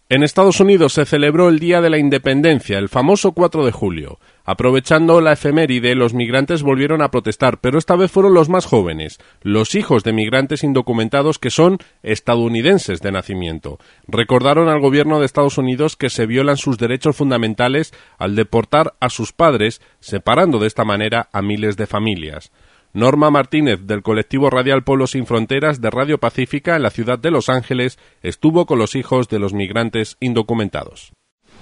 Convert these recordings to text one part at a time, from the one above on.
En Estados Unidos se celebró el Día de la Independencia, el famoso 4 de julio. Aprovechando la efeméride, los migrantes volvieron a protestar, pero esta vez fueron los más jóvenes, los hijos de migrantes indocumentados que son estadounidenses de nacimiento. Recordaron al gobierno de Estados Unidos que se violan sus derechos fundamentales al deportar a sus padres, separando de esta manera a miles de familias. Norma Martínez, del colectivo radial Pueblos Sin Fronteras de Radio Pacífica en la ciudad de Los Ángeles, estuvo con los hijos de los migrantes indocumentados.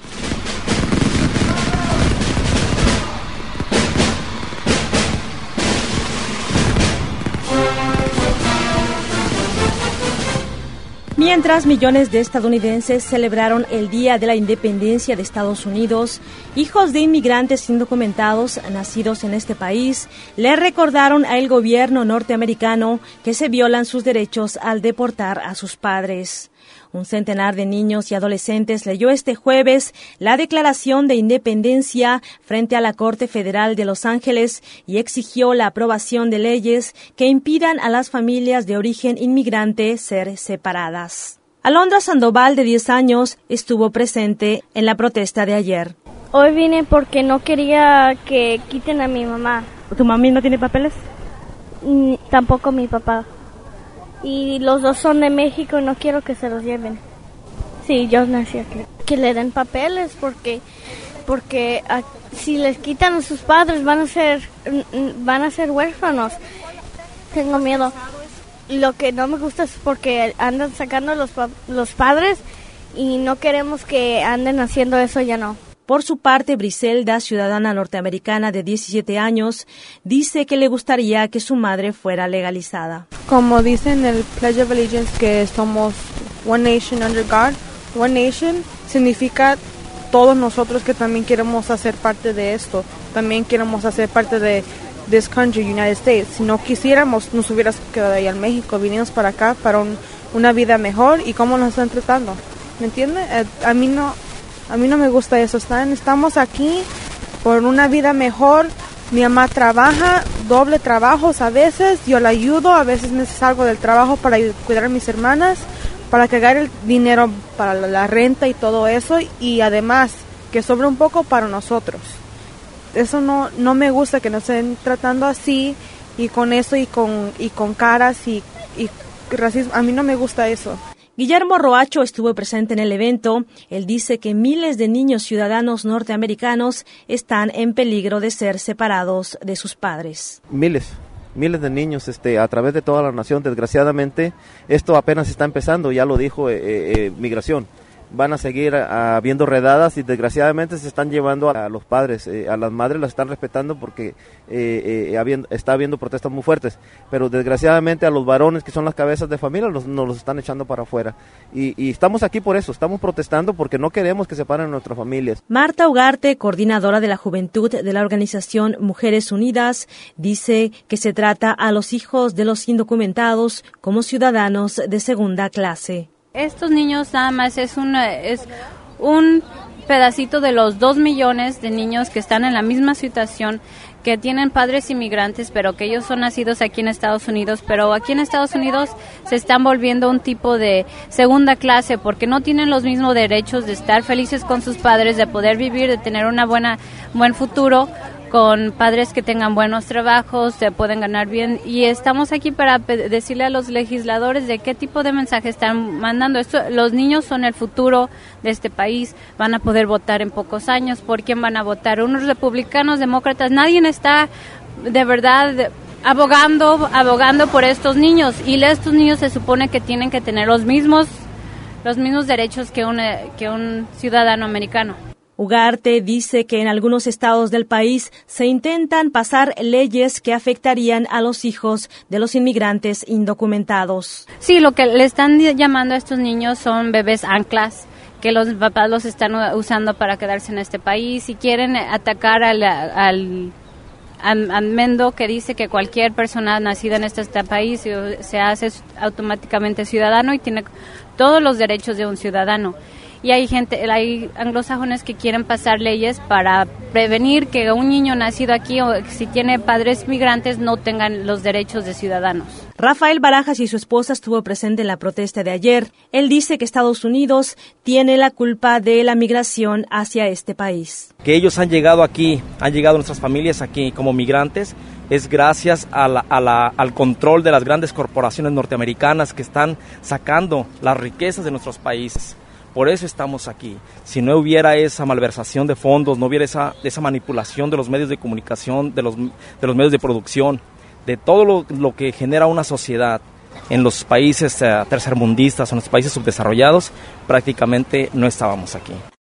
Mientras millones de estadounidenses celebraron el Día de la Independencia de Estados Unidos, hijos de inmigrantes indocumentados nacidos en este país le recordaron al gobierno norteamericano que se violan sus derechos al deportar a sus padres. Un centenar de niños y adolescentes leyó este jueves la Declaración de Independencia frente a la Corte Federal de Los Ángeles y exigió la aprobación de leyes que impidan a las familias de origen inmigrante ser separadas. Alondra Sandoval, de 10 años, estuvo presente en la protesta de ayer. Hoy vine porque no quería que quiten a mi mamá. ¿Tu mami no tiene papeles? Tampoco mi papá. Y los dos son de México y no quiero que se los lleven. Sí, yo nací aquí. Que le den papeles porque si les quitan a sus padres van a ser huérfanos. Tengo miedo. Lo que no me gusta es porque andan sacando los padres y no queremos que anden haciendo eso, ya no. Por su parte, Briselda, ciudadana norteamericana de 17 años, dice que le gustaría que su madre fuera legalizada. Como dice en el Pledge of Allegiance que somos One Nation under God, One Nation significa todos nosotros que también queremos hacer parte de esto, también queremos hacer parte de this country, United States. Si no quisiéramos, nos hubieras quedado ahí en México, vinimos para acá para una vida mejor y cómo nos están tratando, ¿me entiende? A mí no me gusta eso. Estamos aquí por una vida mejor. Mi mamá trabaja, doble trabajos a veces. Yo la ayudo, a veces me salgo del trabajo para cuidar a mis hermanas, para cargar el dinero para la renta y todo eso. Y además, que sobra un poco para nosotros. Eso no me gusta que nos estén tratando así y con eso y con caras y racismo. A mí no me gusta eso. Guillermo Roacho estuvo presente en el evento. Él dice que miles de niños ciudadanos norteamericanos están en peligro de ser separados de sus padres. Miles de niños a través de toda la nación. Desgraciadamente, esto apenas está empezando, ya lo dijo Migración. Van a seguir habiendo redadas y desgraciadamente se están llevando a los padres, a las madres las están respetando porque está habiendo protestas muy fuertes, pero desgraciadamente a los varones que son las cabezas de familia nos los están echando para afuera y estamos aquí por eso, estamos protestando porque no queremos que separen a nuestras familias. Marta Ugarte, coordinadora de la juventud de la organización Mujeres Unidas, dice que se trata a los hijos de los indocumentados como ciudadanos de segunda clase. Estos niños nada más es un pedacito de los 2 millones de niños que están en la misma situación, que tienen padres inmigrantes, pero que ellos son nacidos aquí en Estados Unidos, pero aquí en Estados Unidos se están volviendo un tipo de segunda clase porque no tienen los mismos derechos de estar felices con sus padres, de poder vivir, de tener buen futuro, con padres que tengan buenos trabajos, se pueden ganar bien, y estamos aquí para decirle a los legisladores de qué tipo de mensaje están mandando. Los niños son el futuro de este país, van a poder votar en pocos años. ¿Por quién van a votar? Unos republicanos, demócratas, nadie está de verdad abogando por estos niños, y estos niños se supone que tienen que tener los mismos derechos que un ciudadano americano. Ugarte dice que en algunos estados del país se intentan pasar leyes que afectarían a los hijos de los inmigrantes indocumentados. Sí, lo que le están llamando a estos niños son bebés anclas, que los papás los están usando para quedarse en este país y quieren atacar al amendo que dice que cualquier persona nacida en este país se hace automáticamente ciudadano y tiene todos los derechos de un ciudadano. y hay anglosajones que quieren pasar leyes para prevenir que un niño nacido aquí o si tiene padres migrantes no tengan los derechos de ciudadanos. Rafael Barajas y su esposa estuvo presente en la protesta de ayer. Él dice que Estados Unidos tiene la culpa de la migración hacia este país. Que ellos han llegado aquí, han llegado nuestras familias aquí como migrantes, es gracias al control de las grandes corporaciones norteamericanas que están sacando las riquezas de nuestros países. Por eso estamos aquí. Si no hubiera esa malversación de fondos, no hubiera esa manipulación de los medios de comunicación, de los medios de producción, de todo lo que genera una sociedad en los países tercermundistas, en los países subdesarrollados, prácticamente no estábamos aquí.